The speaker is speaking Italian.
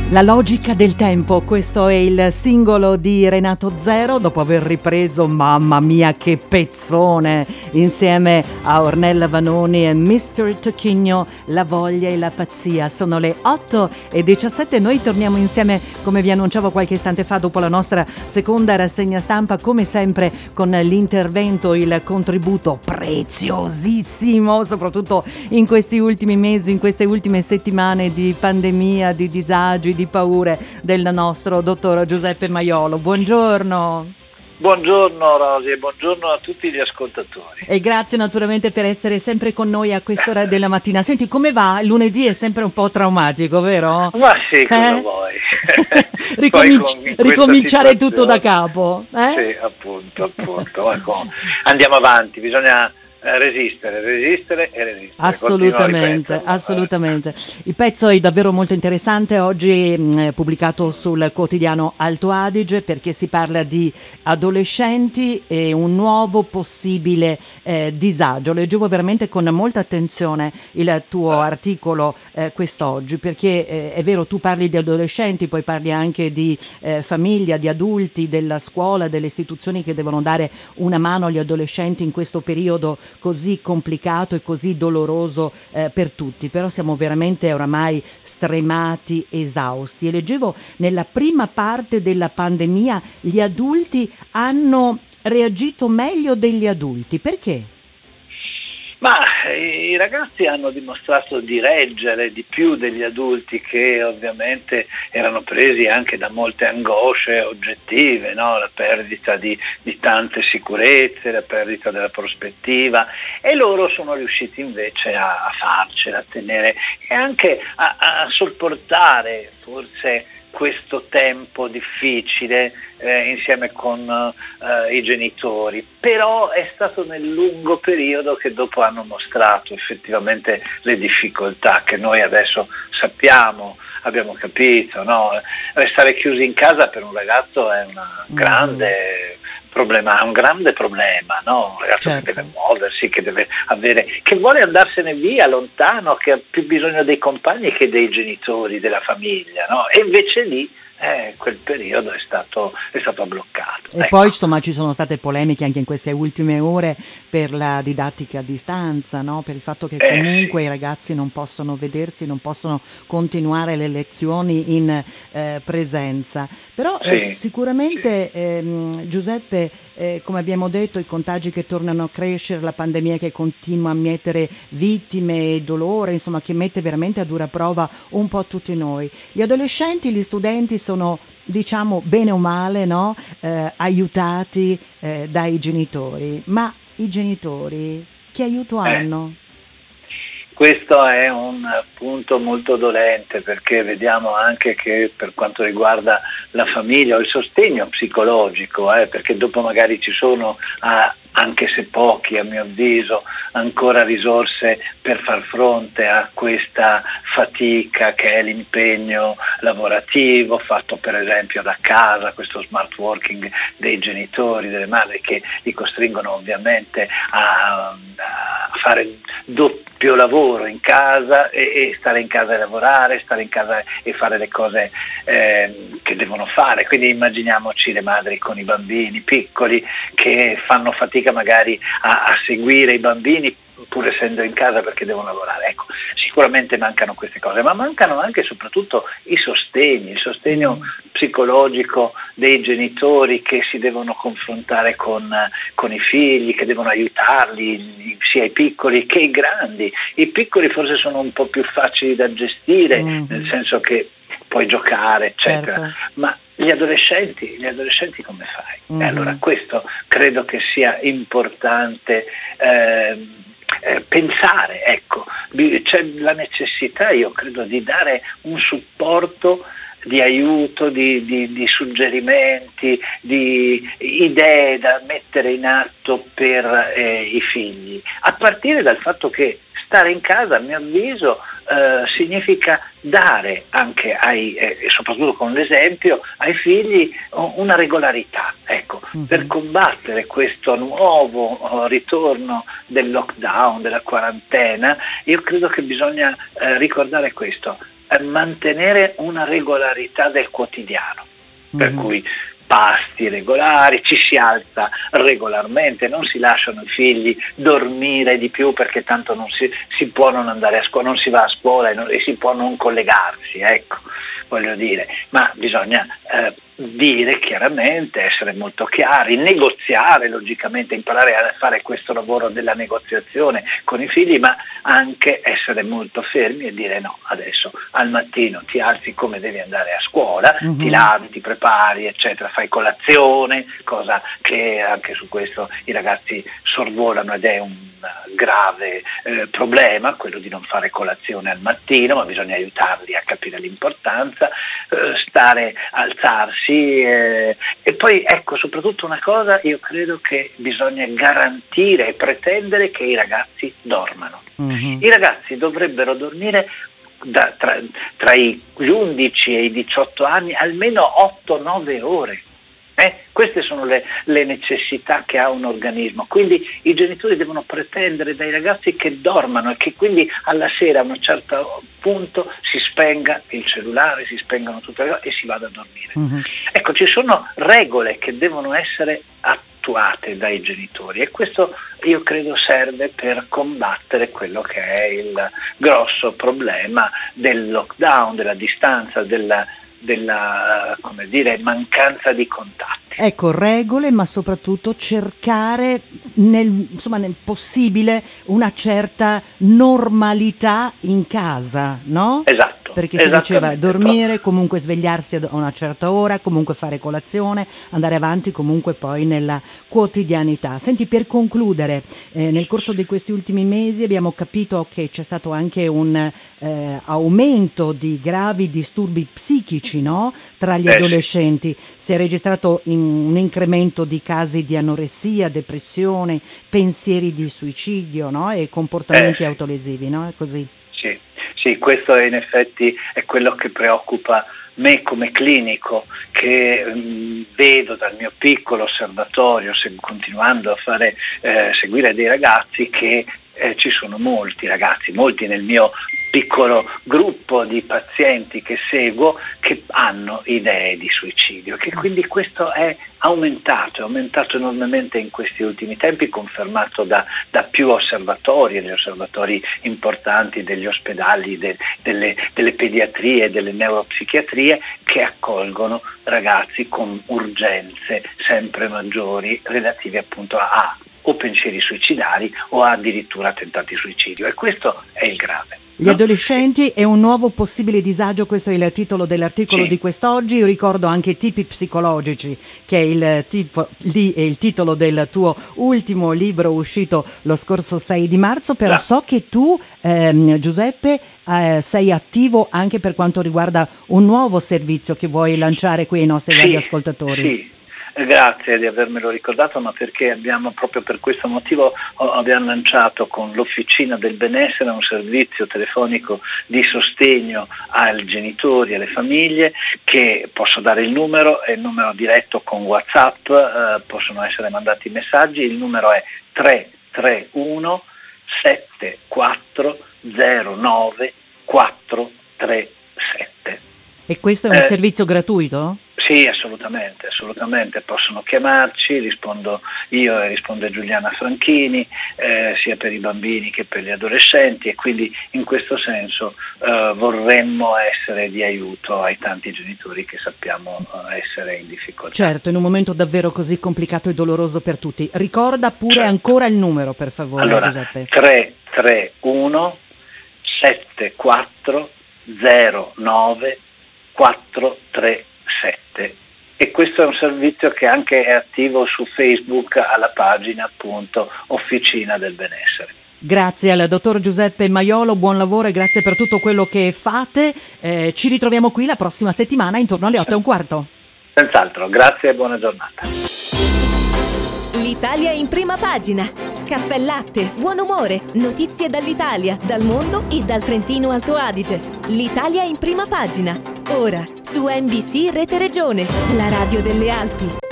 La logica del tempo, questo è il singolo di Renato Zero dopo aver ripreso, mamma mia che pezzone, insieme a Ornella Vanoni e Mr. Tocchigno, La voglia e la pazzia. Sono le 8:17, noi torniamo insieme come vi annunciavo qualche istante fa dopo la nostra seconda rassegna stampa, come sempre con l'intervento, il contributo preziosissimo, soprattutto in questi ultimi mesi, in queste ultime settimane di pandemia, di disagi, di paure del nostro dottor Giuseppe Maiolo. Buongiorno. Buongiorno Rosi e buongiorno a tutti gli ascoltatori. E grazie naturalmente per essere sempre con noi a quest'ora della mattina. Senti, come va? Il lunedì è sempre un po' traumatico, vero? Ma sì, cosa vuoi? Ricominciare tutto da capo. Sì, appunto. Andiamo avanti, bisogna resistere. Assolutamente. Il pezzo è davvero molto interessante, oggi pubblicato sul quotidiano Alto Adige, perché si parla di adolescenti e un nuovo possibile disagio. Leggevo veramente con molta attenzione il tuo articolo quest'oggi, perché è vero, tu parli di adolescenti, poi parli anche di famiglia, di adulti, della scuola, delle istituzioni che devono dare una mano agli adolescenti in questo periodo così complicato e così doloroso per tutti, però siamo veramente oramai stremati, esausti. E leggevo nella prima parte della pandemia gli adulti hanno reagito meglio degli adulti, perché? Ma i ragazzi hanno dimostrato di reggere di più degli adulti, che ovviamente erano presi anche da molte angosce oggettive, no? La perdita di tante sicurezze, la perdita della prospettiva, e loro sono riusciti invece a farcela, a tenere e anche a sopportare forse questo tempo difficile insieme con i genitori, però è stato nel lungo periodo che dopo hanno mostrato effettivamente le difficoltà che noi adesso sappiamo, abbiamo capito, no? Restare chiusi in casa per un ragazzo è un grande problema, no? Un ragazzo che deve muoversi, che deve avere, che vuole andarsene via lontano, che ha più bisogno dei compagni che dei genitori, della famiglia, no? E invece lì quel periodo è stato bloccato. E poi insomma ci sono state polemiche anche in queste ultime ore per la didattica a distanza, no? Per il fatto che comunque i ragazzi non possono vedersi, non possono continuare le lezioni in presenza. Però sicuramente Giuseppe, come abbiamo detto, i contagi che tornano a crescere, la pandemia che continua a mietere vittime e dolore, insomma che mette veramente a dura prova un po' tutti noi. Gli adolescenti, gli studenti sono, diciamo, bene o male, no? Aiutati dai genitori, ma i genitori che aiuto hanno? Questo è un punto molto dolente, perché vediamo anche che per quanto riguarda la famiglia o il sostegno psicologico, perché dopo magari ci sono, anche se pochi a mio avviso, ancora risorse per far fronte a questa fatica che è l'impegno lavorativo fatto per esempio da casa, questo smart working dei genitori, delle madri, che li costringono ovviamente a fare doppio lavoro in casa e stare in casa e lavorare, stare in casa e fare le cose che devono fare. Quindi immaginiamoci le madri con i bambini piccoli che fanno fatica magari a seguire i bambini pur essendo in casa perché devono lavorare. Ecco, sicuramente mancano queste cose, ma mancano anche e soprattutto il sostegno psicologico dei genitori che si devono confrontare con i figli, che devono aiutarli, sia i piccoli che i grandi. I piccoli forse sono un po' più facili da gestire, nel senso che puoi giocare, eccetera, ma gli adolescenti come fai? E allora questo credo che sia importante pensare, ecco, c'è la necessità, io credo, di dare un supporto, di aiuto, di suggerimenti, di idee da mettere in atto per i figli, a partire dal fatto che stare in casa, a mio avviso, significa dare anche e soprattutto con l'esempio ai figli una regolarità, ecco, per combattere questo nuovo ritorno del lockdown, della quarantena. Io credo che bisogna ricordare questo: mantenere una regolarità del quotidiano, per cui pasti regolari, ci si alza regolarmente, non si lasciano i figli dormire di più perché tanto non si può non andare a scuola, non si va a scuola e si può non collegarsi, ecco, voglio dire, ma bisogna dire chiaramente, essere molto chiari, negoziare logicamente, imparare a fare questo lavoro della negoziazione con i figli, ma anche essere molto fermi e dire no, adesso al mattino ti alzi come devi andare a scuola, ti lavi, ti prepari, eccetera, fai colazione, cosa che anche su questo i ragazzi sorvolano ed è un grave problema, quello di non fare colazione al mattino, ma bisogna aiutarli a capire l'importanza, alzarsi e poi ecco, soprattutto una cosa, io credo che bisogna garantire e pretendere che i ragazzi dormano. I ragazzi dovrebbero dormire tra gli 11 e i 18 anni almeno 8-9 ore. Queste sono le necessità che ha un organismo, quindi i genitori devono pretendere dai ragazzi che dormano e che quindi alla sera a un certo punto si spenga il cellulare, si spengano tutte le cose e si vada a dormire. Ecco, ci sono regole che devono essere attuate dai genitori e questo io credo serve per combattere quello che è il grosso problema del lockdown, della distanza, della come dire, mancanza di contatti. Ecco, regole, ma soprattutto cercare nel possibile una certa normalità in casa, no? Esatto. Perché si diceva dormire, comunque svegliarsi a una certa ora, comunque fare colazione, andare avanti comunque poi nella quotidianità. Senti, per concludere, nel corso di questi ultimi mesi abbiamo capito che c'è stato anche un aumento di gravi disturbi psichici, no? Tra gli adolescenti. Si è registrato un incremento di casi di anoressia, depressione, pensieri di suicidio, no? E comportamenti autolesivi, no? È così. Sì, questo in effetti è quello che preoccupa me come clinico, che vedo dal mio piccolo osservatorio, continuando a seguire dei ragazzi, che ci sono molti ragazzi, molti nel mio piccolo gruppo di pazienti che seguo, che hanno idee di suicidio, che quindi questo è aumentato enormemente in questi ultimi tempi, confermato da più osservatori, degli osservatori importanti degli ospedali, delle pediatrie, delle neuropsichiatrie, che accolgono ragazzi con urgenze sempre maggiori relative appunto a o pensieri suicidari o addirittura tentati suicidio, e questo è il grave. Gli adolescenti e un nuovo possibile disagio, questo è il titolo dell'articolo di quest'oggi. Io ricordo anche i tipi psicologici, che è il titolo del tuo ultimo libro uscito lo scorso 6 di marzo, però so che tu, Giuseppe, sei attivo anche per quanto riguarda un nuovo servizio che vuoi lanciare qui ai nostri radioascoltatori. Sì. Grazie di avermelo ricordato, ma perché proprio per questo motivo abbiamo lanciato con l'Officina del Benessere un servizio telefonico di sostegno ai genitori e alle famiglie, che posso dare il numero, è il numero diretto con WhatsApp, possono essere mandati messaggi, il numero è 331 7409 437. E questo è un servizio gratuito? Sì, assolutamente, possono chiamarci, rispondo io e risponde Giuliana Franchini, sia per i bambini che per gli adolescenti, e quindi in questo senso vorremmo essere di aiuto ai tanti genitori che sappiamo essere in difficoltà. Certo, in un momento davvero così complicato e doloroso per tutti. Ricorda pure ancora il numero, per favore, allora, Giuseppe. 331 7409 437. E questo è un servizio che anche è attivo su Facebook alla pagina appunto Officina del Benessere. Grazie al dottor Giuseppe Maiolo, buon lavoro e grazie per tutto quello che fate. Ci ritroviamo qui la prossima settimana intorno alle 8:15. Senz'altro, grazie e buona giornata. L'Italia in prima pagina. Caffè latte, buon umore, notizie dall'Italia, dal mondo e dal Trentino Alto Adige. L'Italia in prima pagina. Ora su NBC Rete Regione, la radio delle Alpi.